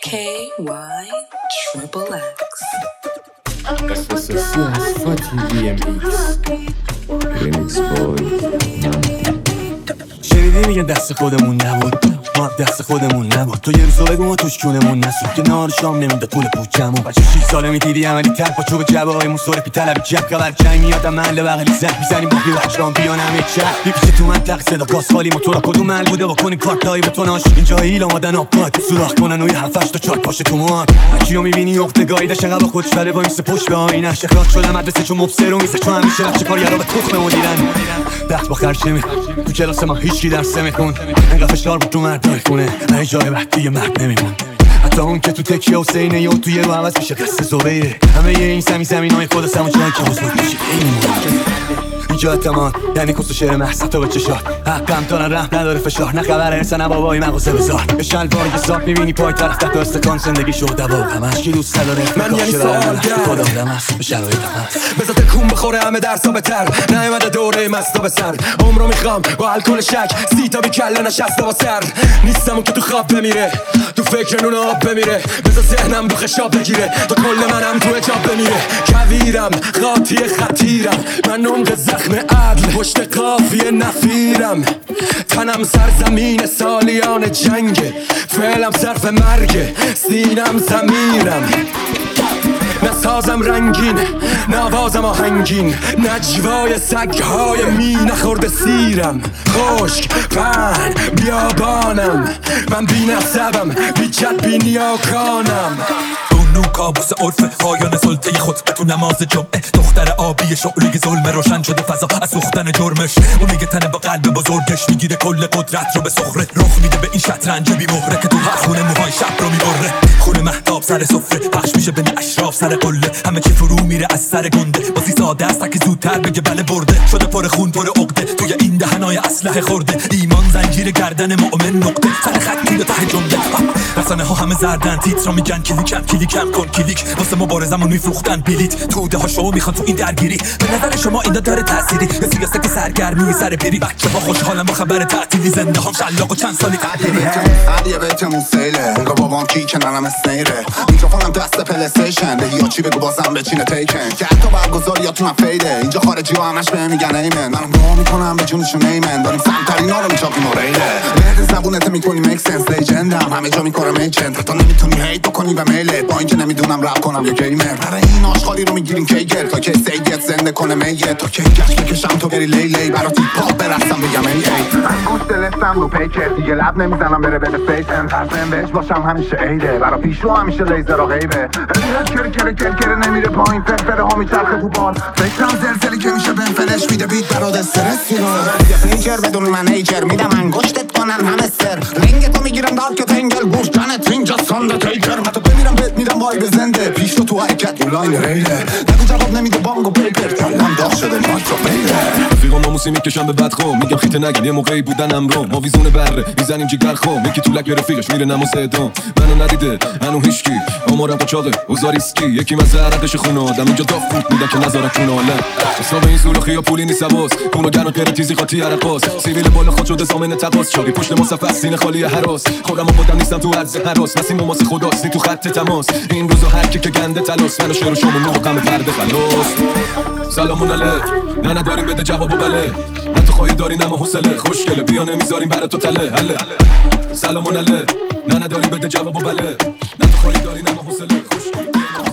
KY Triple X. SSS Fatih DMX Remix Boy. شنیدی میگن دست خودمون نبود، ما دست خودمون نبود. تو یه روزو بگو ما توش کونمون نسود که نهار شام نمیده طول پوچمون. بچه 6 ساله میدیدی عملی تر با چوب جبای موسور پی طلبی جب خبر جنگ میادم محله بغلی زد میزنیم با پیو اجرام بیان همه چه پیش تو منطق صدا گاز خالی موتورا کدوم محل بوده با کنی کارتایی به تو ناش اینجا هیل آمدن آباد سوراخ کنن و یه 7 8 تا چارت باشه تو موات. هرکیو میبینی اخته گایده شقا با خودش بره وایس پشت به آینه شخراج شده مدرسه چون مبصر و میسه چون همیشه بچه کارگرا به تخم مدیرن دست با خرج نمی تو کلاس ما هیچ کی درس نمیخون انقدر فشار بود تو مردای خونه نه جای بعد دیگه مرد نمیمون. حتی اون که تو تکیه حسینه یا توی رو عوض میشه قصه زبیره. همه این زمینای خود سمون جایی که حضور میشه اینجا اعتماد یعنی کس و شعر محصد تا به چشات حقم تا رحم نداره فشار نه خبر ارسه نه بابایی مغازه بذار به شلوار یه صاف میبینی پای طرف تک استکان زندگی شد دوا همش کی دوست داره من یعنی سوالگر خدا آدم هست به شرایط هست بذار تکون بخوره همه درسا بتر نیومده دوره مستا به سر عمرو میخوام با الکل شک 30 تا بی کله نشسته با سر نیستم اون که تو خواب بمیره تو فکر نون آب بمیره بذار ذهنم رو خشاب بگیره تا کل منم تو حجاب بمیره کویرم قاطی خطیرم من عمق زخم عدل پشت قافیه نفیرم تنم سرزمین سالیان جنگ فعلم صرف مرگ سینم زمیرم نسازم رنگین نوازم آهنگین نجوای سگهای می نخورده سیرم خشک پهن بیابانم من بی نسبم بی جد بی نیاکانم نو کابوس عرف پایان سلطه خطبه تو نماز جمعه دختر آبی شعله ظلم روشن شده فضا از سوختن جرمش اون میگه تنه با قلب بزرگش میگیره کل قدرت رو به سخره رخ میده به این شطرنج بی مهره که تو هر خونه موهای شب رو میبره خونه مهتاب سر سفره پخش میشه بین اشراف سر قله همه چی فرو میره از سر گنده بازی ساده است که زودتر بگه بله برده شده پر خون پر عقده توی این دهنای اسلحه خورده ایمان زنجیر گردن مؤمن نقطه سر خطی به ته جمله رسانه ها همه زردن تیتر میگن کلیکم کن کلیک واسه مبارزمون میفروختن بلیت توده ها شو میخوان تو این درگیری به نظر شما این داره تأثیری یا سیاسته که سرگرمی سر پیری بچه ها خوشحالم با خبر تعطیلی زنده هم شلاق و چند سالی تعطیلی علیه بهتمون سیله انگار بابام کی کننم اسنیره میکروفونم دست پلیستیشن یا چی بگو بازم بچینه تیکن که حتی برگزاریاتونم فیده اینجا خارجی ها همش بهم میگن ایمن منم دعا میکنم به جونشون ایمن داریم سمترینا رو میچاپیم و ریله مهد زبونت میکنی میک سنس لیجندم همه جا میکارم ایجنت تا نمیتونی هیت بکنی و میله با اینکه نمیدونم رپ کنم یا گیمر برای این آشغالی رو میگیریم کیگر تا که سیدیت زنده کنه میه تا که گشت بکشم تو بری لی برات پاپ برستم بگم ای انگوش دلستم رو پیکر دیگه لب نمیزنم بره بده فیسن فرزن بهش باشم همیشه ایده برا پیشو همیشه لیزر و غیبه کر نمیره پایین فرفره ها میچرخه تو بال فکرم زلزلی که میشه بنفلش میده بیت برات استرسی رو نیجر بدون منیجر میدم انگشتت کنن همه سر رنگ تو میگیرم دارک تنگل بورجانت اینجا سانده تیکر حتی بمیرم بهت میدم وای زنده پیش تو حرکت تو لاین ریله نگو جواب نمیده بانگو پیپر کلم داغ شده مایترو میره رفیقا ناموسی میکشم به بدخو میگم خیته نگن یه موقعی بودنم رو ما ویزون بره میزنیم جیگر خو یکی تو لک به رفیقش میره نماز ادام منو ندیده هنو هیچکی آمارم قاچاقه اوزاریسکی یکی من زهرتش خونه آدم اینجا داف بود میدن که نظارت کنه عالم حساب این سوراخی یا پولی نیست حواس خونو گرم پر تیزی خاطی عرقاس سیویل بالا خود شده زامن تقاس چاقی پشت مصفح سینه خالی هراس خودم خودم نیستم تو عرض هراس نسیم ماس خداست تو خط تماس این روزا هر کی که گنده تلاس منو شعر و شما نو غم پرده خلاص سلامون علیک نه نداریم بده جوابو بله نه تو خواهی داری نما حوصله خوشگله بیا نمیذاریم برای تو تله هله سلامون علیک نه نداریم بده جوابو بله نه تو خواهی داری نما حوصله خوشگله